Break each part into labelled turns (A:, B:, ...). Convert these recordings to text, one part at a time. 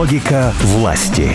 A: Логика власти.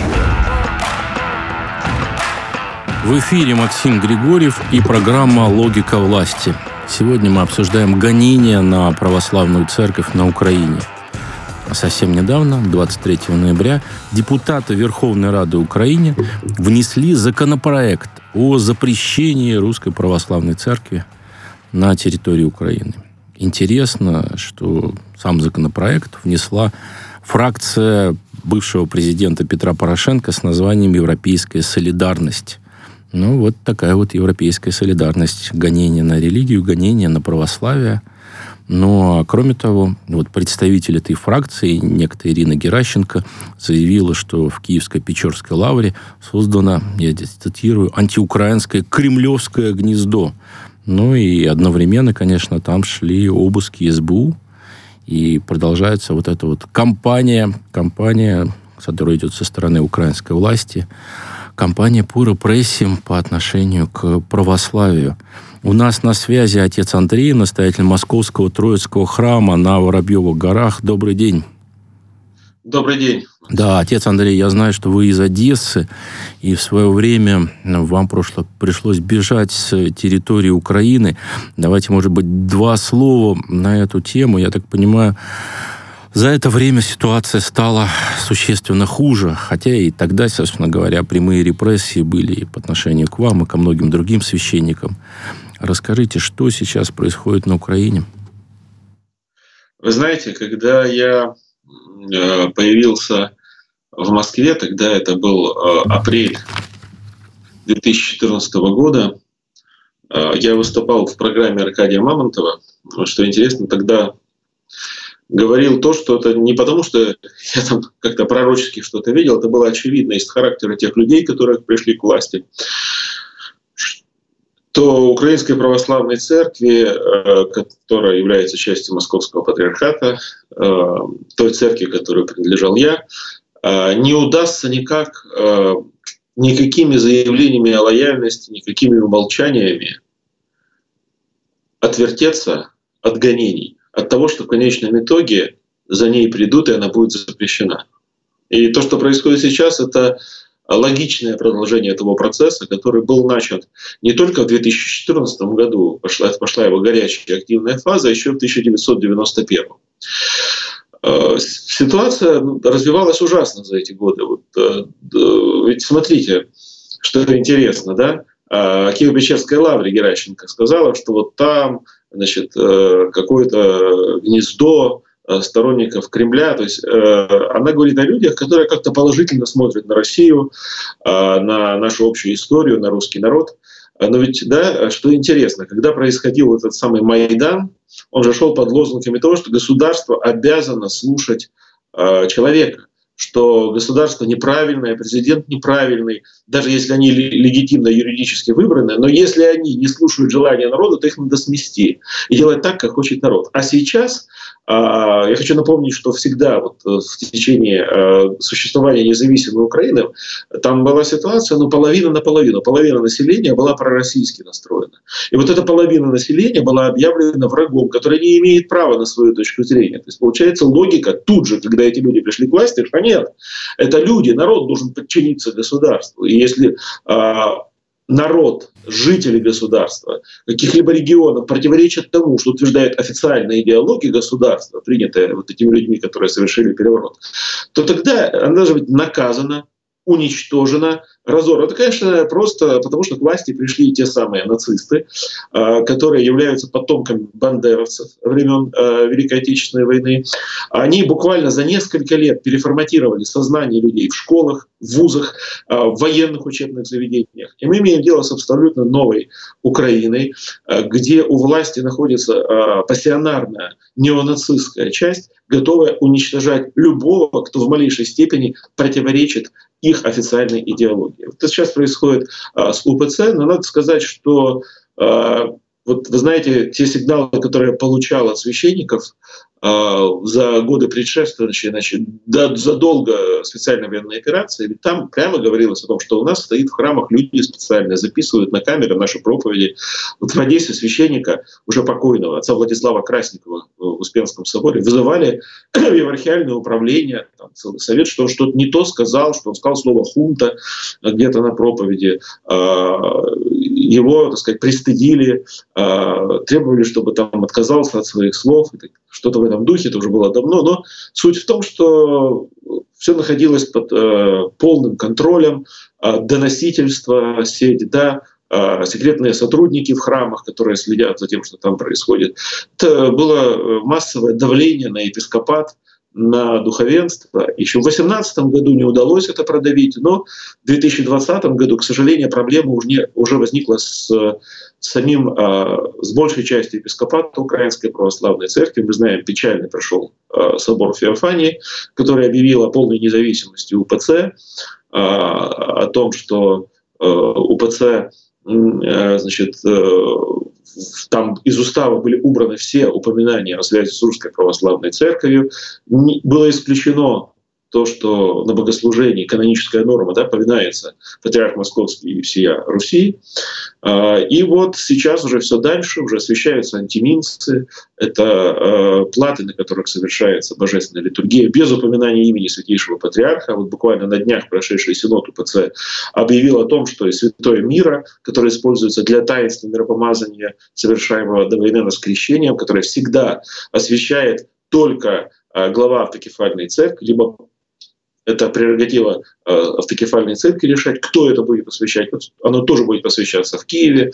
B: В эфире Максим Григорьев и программа «Логика власти». Сегодня мы обсуждаем гонения на православную церковь на Украине. Совсем недавно, 23 ноября, депутаты Верховной Рады Украины внесли законопроект о запрещении Русской Православной Церкви на территории Украины. Интересно, что сам законопроект внесла фракция бывшего президента Петра Порошенко с названием «Европейская солидарность». Ну, вот такая вот европейская солидарность. Гонение на религию, гонение на православие. Но, кроме того, вот представитель этой фракции, некая Ирина Геращенко, заявила, что в Киевско-Печорской лавре создано, я здесь цитирую, антиукраинское кремлевское гнездо. Ну и одновременно, конечно, там шли обыски СБУ. И продолжается вот эта вот кампания, которая идет со стороны украинской власти, кампания по репрессиям по отношению к православию. У нас на связи отец Андрей, настоятель Московского Троицкого храма на Воробьевых горах. Добрый день.
C: Добрый день.
B: Да, отец Андрей, я знаю, что вы из Одессы, и в свое время вам пришлось бежать с территории Украины. Давайте, может быть, два слова на эту тему. Я так понимаю, за это время ситуация стала существенно хуже, хотя и тогда, собственно говоря, прямые репрессии были и по отношению к вам, и ко многим другим священникам. Расскажите, что сейчас происходит на Украине?
C: Вы знаете, когда я появился в Москве, тогда это был апрель 2014 года, я выступал в программе Аркадия Мамонтова. Что интересно, тогда говорил то, что это не потому, что я там как-то пророчески что-то видел, это было очевидно из характера тех людей, которые пришли к власти, то Украинской Православной Церкви, которая является частью Московского Патриархата, той церкви, которой принадлежал я, не удастся никак, никакими заявлениями о лояльности, никакими умолчаниями отвертеться от гонений, от того, что в конечном итоге за ней придут, и она будет запрещена. И то, что происходит сейчас, это логичное продолжение того процесса, который был начат не только в 2014 году, пошла его горячая активная фаза, а еще в 1991. Ситуация развивалась ужасно за эти годы. Ведь смотрите, что интересно, да? Киево-Печерской лавре Геращенко сказала, что вот там, значит, какое-то гнездо сторонников Кремля. То есть она говорит о людях, которые как-то положительно смотрят на Россию, на нашу общую историю, на русский народ. Но ведь, да, что интересно, когда происходил этот самый Майдан, он же шел под лозунгами того, что государство обязано слушать человека, что государство неправильное, президент неправильный, даже если они легитимно юридически выбраны, но если они не слушают желания народа, то их надо смести и делать так, как хочет народ. А сейчас я хочу напомнить, что всегда вот в течение существования независимой Украины там была ситуация, половина на половину. Половина населения была пророссийски настроена. И вот эта половина населения была объявлена врагом, который не имеет права на свою точку зрения. То есть получается логика тут же, когда эти люди пришли к власти, что нет, это люди, народ должен подчиниться государству. И если народ, жители государства, каких-либо регионов противоречат тому, что утверждает официальная идеология государства, принятая вот этими людьми, которые совершили переворот, то тогда она должна быть наказана, уничтожена, разорвана. Это, конечно, просто потому, что к власти пришли те самые нацисты, которые являются потомками бандеровцев времен Великой Отечественной войны. Они буквально за несколько лет переформатировали сознание людей в школах, в вузах, в военных учебных заведениях. И мы имеем дело с абсолютно новой Украиной, где у власти находится пассионарная неонацистская часть, готовая уничтожать любого, кто в малейшей степени противоречит их официальной идеологии. Вот это сейчас происходит с УПЦ, но надо сказать, что вот вы знаете, те сигналы, которые я получал от священников за годы предшествующие, задолго специальной военной операции, ведь там прямо говорилось о том, что у нас стоит в храмах люди специально, записывают на камеры наши проповеди. Вот в Одессе священника, уже покойного, отца Владислава Красникова, в Успенском соборе, вызывали в епархиальное управление, там, целый совет, что он что-то не то сказал, что он сказал слово «хунта» где-то на проповеди. Его, так сказать, пристыдили, требовали, чтобы там отказался от своих слов. Что-то в этом духе, это уже было давно. Но суть в том, что все находилось под полным контролем, доносительство, сеть, да, секретные сотрудники в храмах, которые следят за тем, что там происходит. Это было массовое давление на епископат, на духовенство. Еще в 2018 году не удалось это продавить, но в 2020 году, к сожалению, проблема уже возникла с большей частью епископата Украинской Православной Церкви. Мы знаем, печально прошел собор Феофании, который объявил о полной независимости УПЦ, о том, что УПЦ, значит, там из устава были убраны все упоминания о связи с Русской Православной Церковью. Было исключено то, что на богослужении каноническая норма, да, поминается патриарх Московский и всея Руси. И вот сейчас уже все дальше, уже освящаются антиминцы. Это платы, на которых совершается божественная литургия, без упоминания имени Святейшего Патриарха. Вот буквально на днях прошедший синод УПЦ объявил о том, что и святое мира, которое используется для таинства миропомазания, совершаемого одновременно с крещением, которое всегда освящает только глава автокефальной церкви, либо это прерогатива автокефальной церкви решать, кто это будет посвящать. Оно тоже будет посвящаться в Киеве.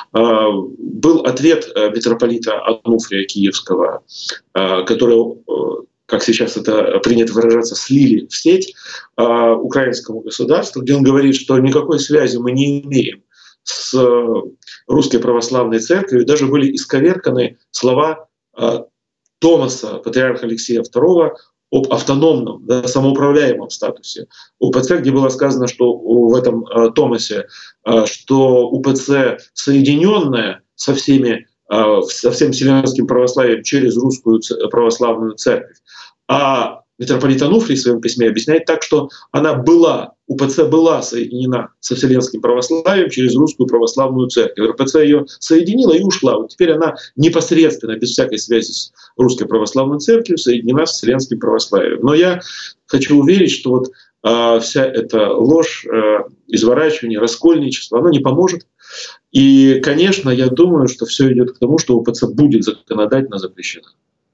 C: Был ответ митрополита Ануфрия Киевского, который, как сейчас это принято выражаться, слили в сеть украинскому государству, где он говорит, что никакой связи мы не имеем с Русской Православной Церковью. Даже были исковерканы слова Томаса, патриарха Алексея II, об автономном, да, самоуправляемом статусе УПЦ, где было сказано, что в этом Томасе, что УПЦ соединенная со всем вселенским православием через Русскую Православную Церковь. А митрополит Ануфрий в своем письме объясняет так, что УПЦ была соединена со вселенским православием через Русскую Православную Церковь. РПЦ ее соединила и ушла. Вот теперь она непосредственно, без всякой связи с Русской Православной Церковью, соединена с вселенским православием. Но я хочу уверить, что вот вся эта ложь, изворачивание, раскольничество, оно не поможет. И, конечно, я думаю, что все идет к тому, что УПЦ будет законодательно запрещена.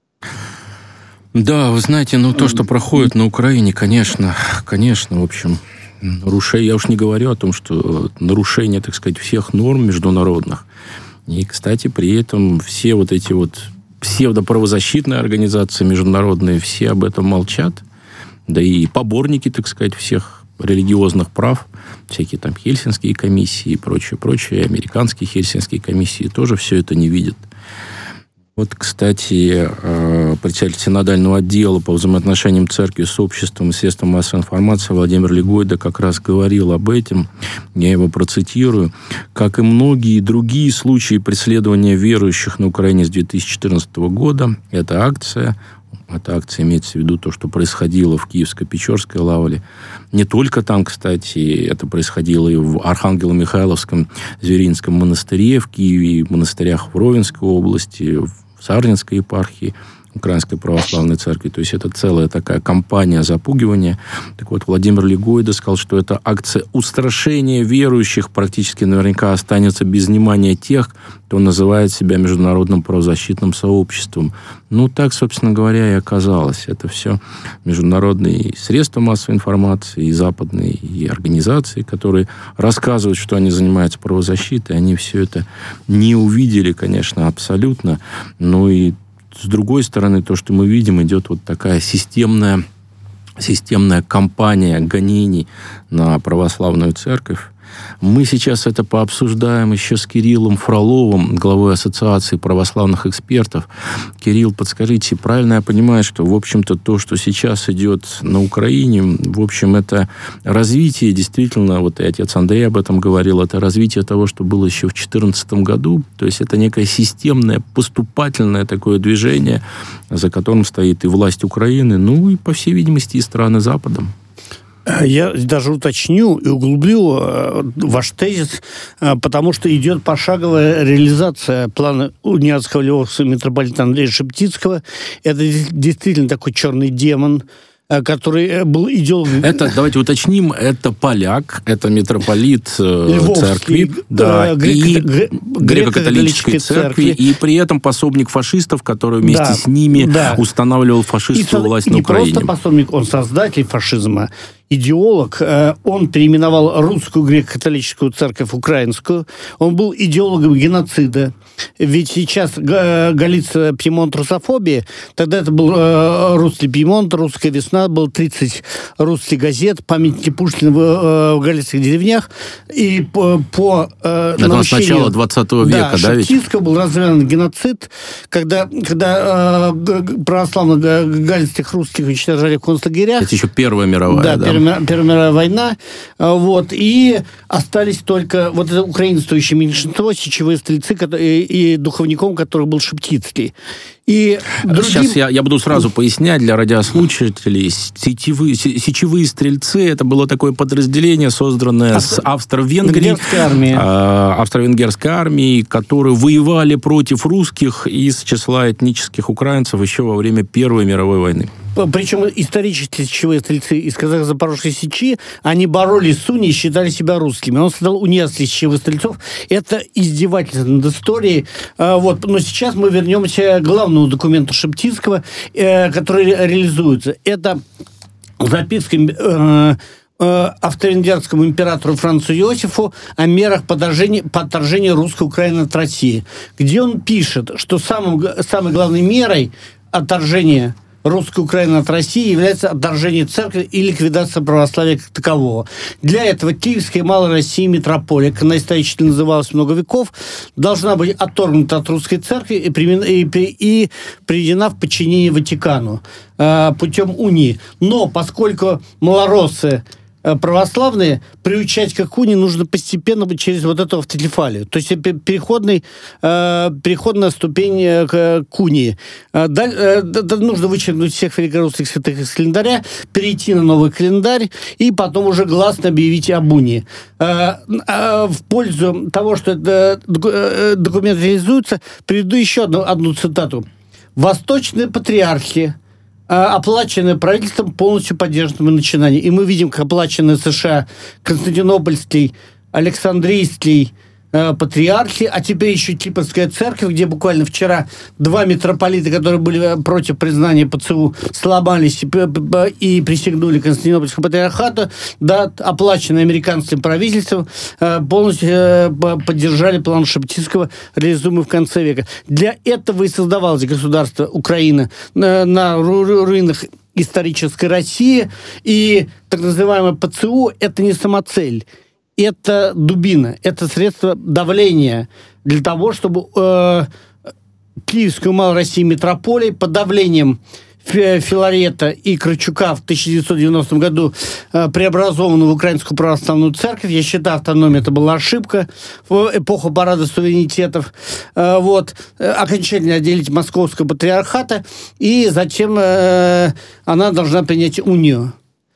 B: Да, вы знаете, то, что проходит на Украине, конечно, в общем, я уж не говорю о том, что нарушение, так сказать, всех норм международных. И, кстати, при этом все вот эти вот псевдоправозащитные организации международные, все об этом молчат. Да и поборники, так сказать, всех религиозных прав, всякие там Хельсинские комиссии и прочее, американские Хельсинские комиссии тоже все это не видят. Вот, кстати, председатель синодального отдела по взаимоотношениям церкви с обществом и средством массовой информации Владимир Легойда как раз говорил об этом, я его процитирую, как и многие другие случаи преследования верующих на Украине с 2014 года, эта акция имеется в виду то, что происходило в Киевско-Печорской лавре. Не только там, кстати, это происходило и в Архангело-Михайловском Зверинском монастыре, в Киеве, в монастырях в Ровенской области, в Сарненской епархии Украинской Православной Церкви. То есть это целая такая кампания запугивания. Так вот, Владимир Легойда сказал, что эта акция устрашения верующих практически наверняка останется без внимания тех, кто называет себя международным правозащитным сообществом. Так, собственно говоря, и оказалось. Это все международные средства массовой информации, и западные, и организации, которые рассказывают, что они занимаются правозащитой. Они все это не увидели, конечно, абсолютно. И с другой стороны, то, что мы видим, идет вот такая системная кампания гонений на православную церковь. Мы сейчас это пообсуждаем еще с Кириллом Фроловым, главой Ассоциации православных экспертов. Кирилл, подскажите, правильно я понимаю, что, в общем-то, то, что сейчас идет на Украине, в общем, это развитие, действительно, вот и отец Андрей об этом говорил, это развитие того, что было еще в 2014 году, то есть это некое системное, поступательное такое движение, за которым стоит и власть Украины, и, по всей видимости, и страны Запада.
A: Я даже уточню и углублю ваш тезис, потому что идет пошаговая реализация плана униатского львовского митрополита Андрея Шептицкого. Это действительно такой черный демон, который был идеологом...
B: Это, давайте уточним, это поляк, это митрополит церкви, да, греко-католической церкви, и при этом пособник фашистов, который вместе с ними устанавливал фашистскую власть на Украине.
A: Не просто пособник, он создатель фашизма, идеолог. Он переименовал русскую греко-католическую церковь в украинскую. Он был идеологом геноцида. Ведь сейчас Галиция, Пьемонт, русофобия. Тогда это был русский Пьемонт, русская весна, было 30 русских газет, памятники Пушкина в галицких деревнях. И по
B: это с начала 20 века, да, ведь?
A: Шептицкого был развязан геноцид, когда православных галицких русских уничтожали в концлагерях.
B: Это еще Первая мировая, да?
A: Первая мировая война. Вот, и остались только вот это украинствующее меньшинство, сечевые стрельцы и духовником, который был Шептицкий. И
B: Сейчас я буду сразу пояснять для радиослушателей. Сечевые стрельцы — это было такое подразделение, созданное с австро-венгерской армией, которые воевали против русских из числа этнических украинцев еще во время Первой мировой войны.
A: Причем исторически сечевые стрельцы из Казах-Запорожской сечи, они боролись с унией и считали себя русскими. Он создал униатских сечевых стрельцов. Это издевательство над историей. Вот. Но сейчас мы вернемся к главному документу Шептицкого, который реализуется. Это записка австро-венгерскому императору Францу Иосифу о мерах по отторжению русской Украины от России, где он пишет, что самой главной мерой отторжения русской Украины от России является отторжение церкви и ликвидация православия как такового. Для этого Киевская и Малая Россия митрополия, как она исторически называлась много веков, должна быть отторгнута от русской церкви и приведена в подчинение Ватикану путем унии. Но поскольку малороссы православные, приучать к унии нужно постепенно через вот эту автокефалию. То есть переходная ступень к унии. Нужно вычеркнуть всех великорусских святых из календаря, перейти на новый календарь и потом уже гласно объявить об унии. В пользу того, что этот документ реализуется, приведу еще одну цитату. «Восточные патриархи, оплаченные правительством, полностью поддерживаемые начинания». И мы видим, как оплаченные США Константинопольский, Александрийский патриархи, а теперь еще Кипрская церковь, где буквально вчера два митрополита, которые были против признания ПЦУ, сломались и присягнули Константинопольскому патриархату, да, оплаченные американским правительством, полностью поддержали план Шептицкого, реализуемый в конце века. Для этого и создавалось государство Украина на руинах исторической России, и так называемое ПЦУ – это не самоцель. Это дубина, это средство давления для того, чтобы Киевскую Малую Россию митрополию под давлением Филарета и Крачука в 1990 году преобразованную в Украинскую православную церковь. Я считаю, автономия это была ошибка в эпоху парада суверенитетов. Вот. Окончательно отделить Московского патриархата, и затем она должна принять унию.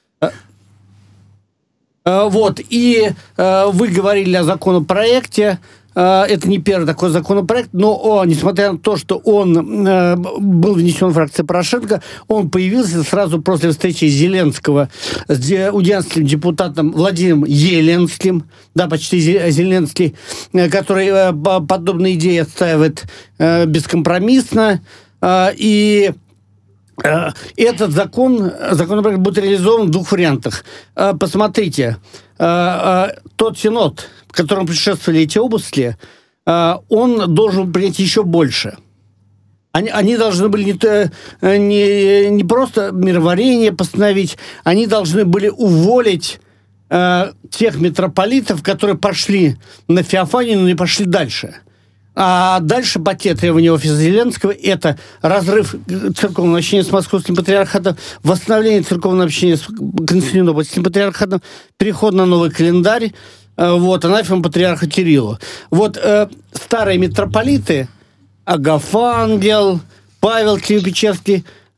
A: Вот, и вы говорили о законопроекте. Это не первый такой законопроект, но несмотря на то, что он был внесен в фракцию Порошенко, он появился сразу после встречи Зеленского с удианским депутатом Владимиром Зеленским, да, почти Зеленский, который подобные идеи отстаивает бескомпромиссно. И этот законопроект будет реализован в двух вариантах. Посмотрите, тот синод, которому предшествовали эти обыски, он должен принять еще больше. Они должны были не просто мироварение постановить, они должны были уволить тех митрополитов, которые пошли на Феофанию, но не пошли дальше. А дальше по требованию офиса Зеленского это разрыв церковного общения с Московским патриархатом, восстановление церковного общения с Константинопольским патриархатом, переход на новый календарь, вот, анафема патриарха Кириллу. Вот старые митрополиты, Агафангел, Павел Киево-Печерский,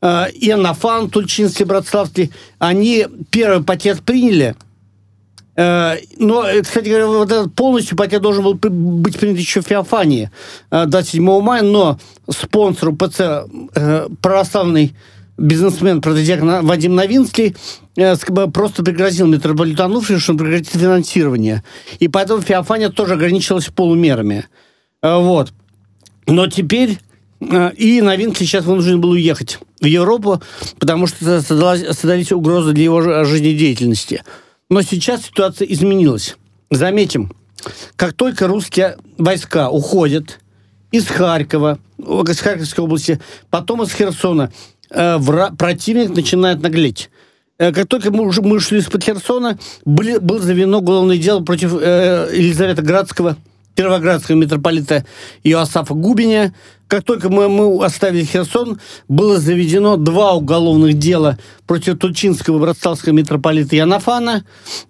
A: Иоаннафан, Тульчинский, Братславский, они первый пакет приняли. Но, кстати говоря, вот этот полностью пакет должен был быть принят еще в Феофании 27 мая, но спонсор УПЦ, православный бизнесмен, протодиакон Вадим Новинский, просто пригрозил митрополиту Ануфрию, что он прекратит финансирование. И поэтому Феофания тоже ограничилась полумерами. Вот. Но теперь и Новинский сейчас вынужден был уехать в Европу, потому что создались угрозы для его жизнедеятельности. Но сейчас ситуация изменилась. Заметим, как только русские войска уходят из Харькова, из Харьковской области, потом из Херсона, противник начинает наглеть. Как только мы ушли из-под Херсона, было заведено уголовное дело против Елизаветградского, Кировоградского митрополита Иоасафа Губиня. Как только мы оставили Херсон, было заведено 2 уголовных дела против Тульчинского Братславского митрополита Иоаннафана.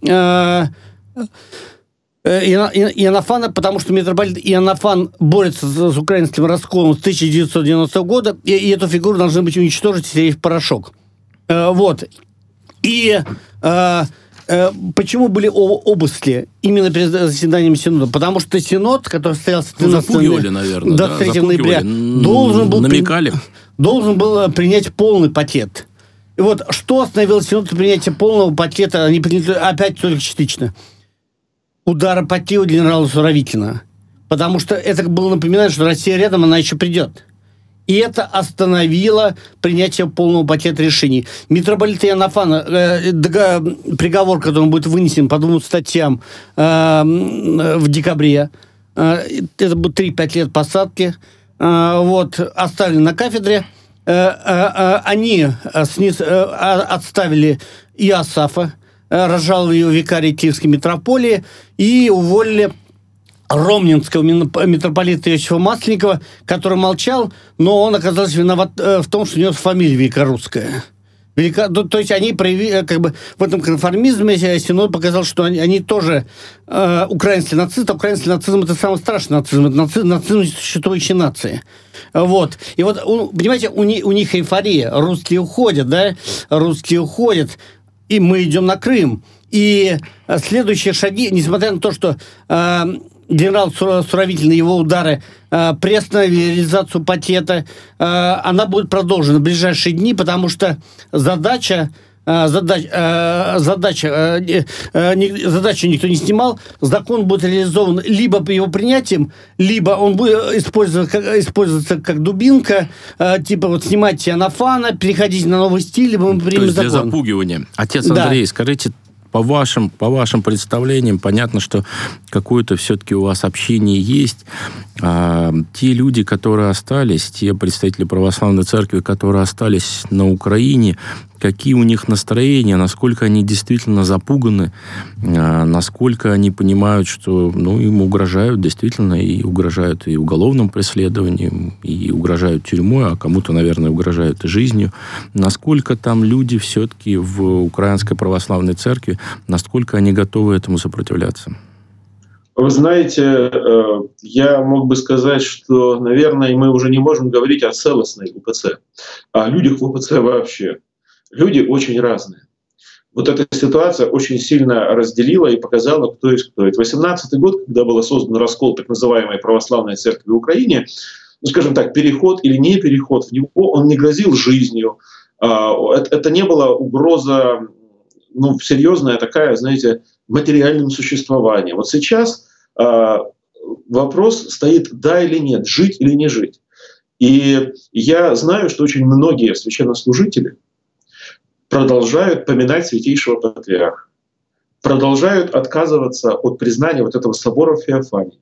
A: Иоаннафана, потому что митрополит Иоаннафан борется с украинским расколом с 1990 года, и эту фигуру должны быть уничтожить и стереть в порошок. Вот. И почему были обыски именно перед заседанием Синода? Потому что Синод, который состоялся 23 ноября, должен был принять полный пакет. И вот что остановило Синод от принятия полного пакета, они приняли опять только частично? Удара по телу генерала Суровикина. Потому что это было напоминать, что Россия рядом, она еще придет. И это остановило принятие полного пакета решений. Митрополит Иоаннафана, приговор, который будет вынесен по 2 статьям в декабре, это будет 3-5 лет посадки, вот, оставили на кафедре. Они отставили Иоасафа, разжаловали его викарий Киевской митрополии и уволили ромнинского митрополита Иосифа Масленникова, который молчал, но он оказался виноват в том, что у него фамилия великорусская. То есть они проявили, как бы, в этом конформизме Синод показал, что они тоже украинские нацисты. Украинский нацизм – это самый страшный нацизм. Это нацизм существующей нации. Вот. И вот, понимаете, у них эйфория. Русские уходят, да? Русские уходят, и мы идем на Крым. И следующие шаги, несмотря на то, что генерал Суровикин и его удары приостановили реализацию пакета, она будет продолжена в ближайшие дни, потому что задачу никто не снимал. Закон будет реализован либо по его принятием, либо он будет использоваться как дубинка, типа вот снимайте Иоаннафана, переходите на новый стиль, либо мы примем закон.
B: Для запугивания. Отец Андрей, скажите, по вашим представлениям, понятно, что какое-то все-таки у вас общение есть. Те люди, которые остались, те представители православной церкви, которые остались на Украине, какие у них настроения, насколько они действительно запуганы, насколько они понимают, что им угрожают действительно, и угрожают и уголовным преследованием, и угрожают тюрьмой, а кому-то, наверное, угрожают и жизнью. Насколько там люди все-таки в Украинской православной церкви, насколько они готовы этому сопротивляться?
C: Вы знаете, я мог бы сказать, что, наверное, мы уже не можем говорить о целостной УПЦ, о людях в УПЦ вообще. Люди очень разные. Вот эта ситуация очень сильно разделила и показала, кто есть кто. Это 18-й год, когда был создан раскол так называемой православной церкви в Украине, скажем так, переход или не переход в него, он не грозил жизнью. Это не была угроза, серьезная такая, знаете, материальным существованием. Вот сейчас вопрос стоит, да или нет, жить или не жить. И я знаю, что очень многие священнослужители продолжают поминать святейшего патриарха, продолжают отказываться от признания вот этого собора в Феофании.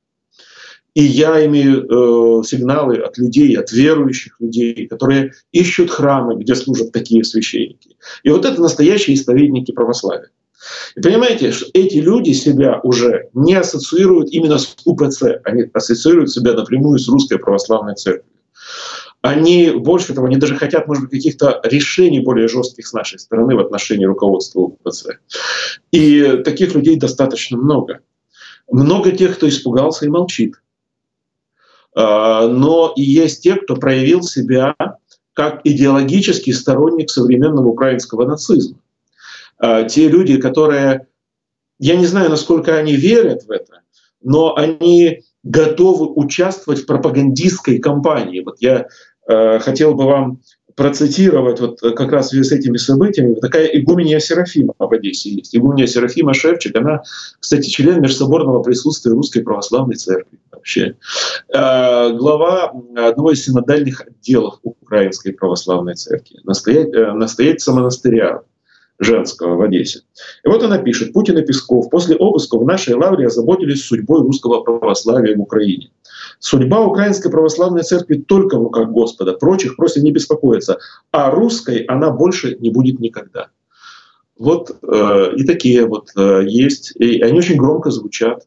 C: И я имею сигналы от людей, от верующих людей, которые ищут храмы, где служат такие священники. И вот это настоящие исповедники православия. И понимаете, что эти люди себя уже не ассоциируют именно с УПЦ, они ассоциируют себя напрямую с Русской Православной Церковью. Они, больше того, они даже хотят, может быть, каких-то решений более жестких с нашей стороны в отношении руководства УПЦ. И таких людей достаточно много. Много тех, кто испугался и молчит. Но и есть те, кто проявил себя как идеологический сторонник современного украинского нацизма. Те люди, которые, я не знаю, насколько они верят в это, но они готовы участвовать в пропагандистской кампании. Вот я хотел бы вам процитировать вот как раз в связи с этими событиями. Такая игуменья Серафима в Одессе есть. Игуменья Серафима Шевчик, она, кстати, член межсоборного присутствия Русской Православной Церкви вообще. Глава одного из синодальных отделов Украинской Православной Церкви, настоятельница монастыря женского в Одессе. И вот она пишет: Путин и Песков после обыска в нашей лавре озаботились судьбой русского православия в Украине. Судьба Украинской Православной Церкви только в руках Господа, прочих просим не беспокоиться, а русской она больше не будет никогда. Вот и такие вот есть, и они очень громко звучат.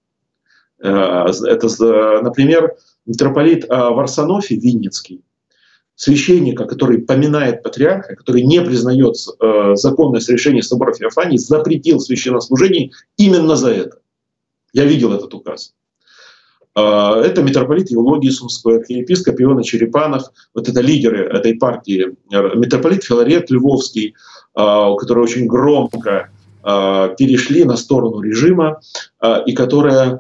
C: Это, например, митрополит Варсонофий Винницкий, священника, который поминает патриарха, который не признает законность решения собора Феофании, запретил священнослужение именно за это. Я видел этот указ. Это митрополит Евлогий Сумской, архиепископ Иона Черепанов, вот это лидеры этой партии, митрополит Филарет Львовский, которые очень громко перешли на сторону режима и которые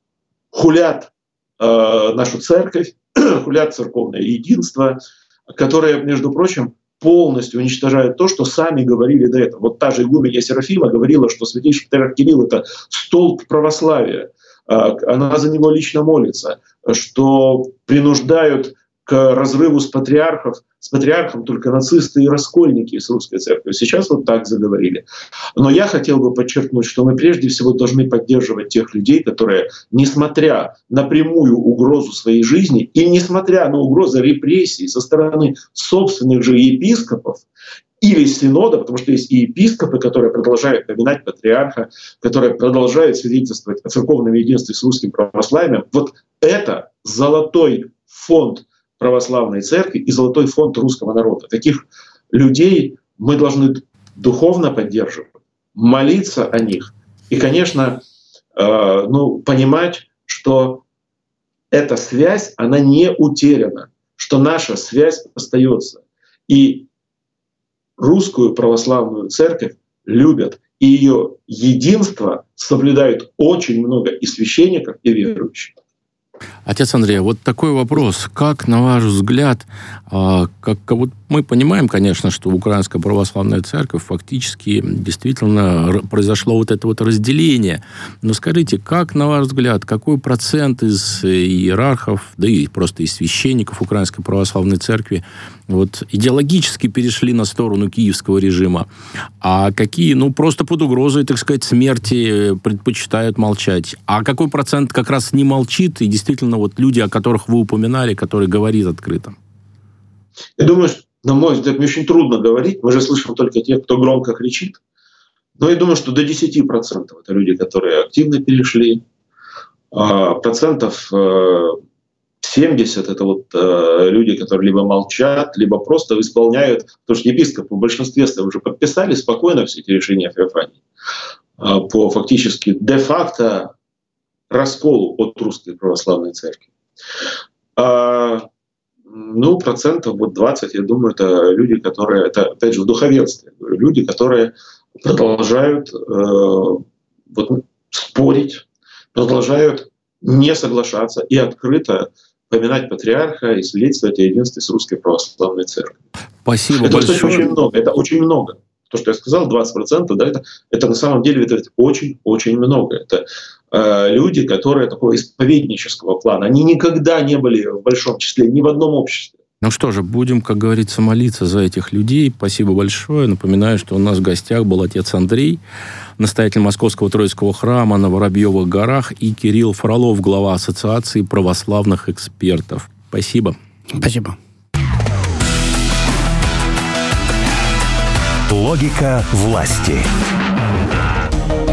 C: хулят нашу церковь, хулят церковное единство, которые, между прочим, полностью уничтожают то, что сами говорили до этого. Вот та же игуменья Серафима говорила, что святейший патриарх Кирилл — это столб православия. Она за него лично молится, что принуждают к разрыву с патриархом только нацисты и раскольники из русской церкви. Сейчас вот так заговорили. Но я хотел бы подчеркнуть, что мы прежде всего должны поддерживать тех людей, которые, несмотря на прямую угрозу своей жизни и несмотря на угрозу репрессий со стороны собственных же епископов, или синода, потому что есть и епископы, которые продолжают поминать патриарха, которые продолжают свидетельствовать о церковном единстве с русским православием. Вот это золотой фонд православной церкви и золотой фонд русского народа. Таких людей мы должны духовно поддерживать, молиться о них и, конечно, понимать, что эта связь, она не утеряна, что наша связь остается. И русскую православную церковь любят, и ее единство соблюдают очень много и священников, и верующих.
B: Отец Андрей, вот такой вопрос. Как, на ваш взгляд, вот мы понимаем, конечно, что Украинская Православная Церковь фактически действительно произошло вот это вот разделение. Но скажите, как, на ваш взгляд, какой процент из иерархов, да и просто из священников Украинской Православной Церкви вот идеологически перешли на сторону киевского режима, а какие, просто под угрозой, так сказать, смерти предпочитают молчать? А какой процент как раз не молчит, и действительно вот люди, о которых вы упоминали, которые говорят открыто?
C: Я думаю, что, на мой взгляд, мне очень трудно говорить. Мы же слышим только тех, кто громко кричит. Но я думаю, что до 10% это люди, которые активно перешли. Процентов 70 это вот люди, которые либо молчат, либо просто исполняют, потому что епископы в большинстве уже подписали спокойно все эти решения Феофании по фактически де-факто расколу от Русской Православной Церкви. Процентов 20, я думаю, это люди, которые, это опять же в духовенстве, люди, которые продолжают спорить, продолжают не соглашаться и открыто поминать патриарха и свидетельствовать о единстве с Русской Православной Церковью.
B: Спасибо
C: это,
B: большое.
C: Кстати, очень много. Это очень много. То, что я сказал, 20%, да, это на самом деле это очень-очень много. Это люди, которые такого исповеднического плана. Они никогда не были в большом числе, ни в одном обществе.
B: Ну что же, будем, как говорится, молиться за этих людей. Спасибо большое. Напоминаю, что у нас в гостях был отец Андрей, настоятель Московского Троицкого храма на Воробьевых горах, и Кирилл Фролов, глава Ассоциации православных экспертов. Спасибо.
A: Спасибо.
D: Логика власти.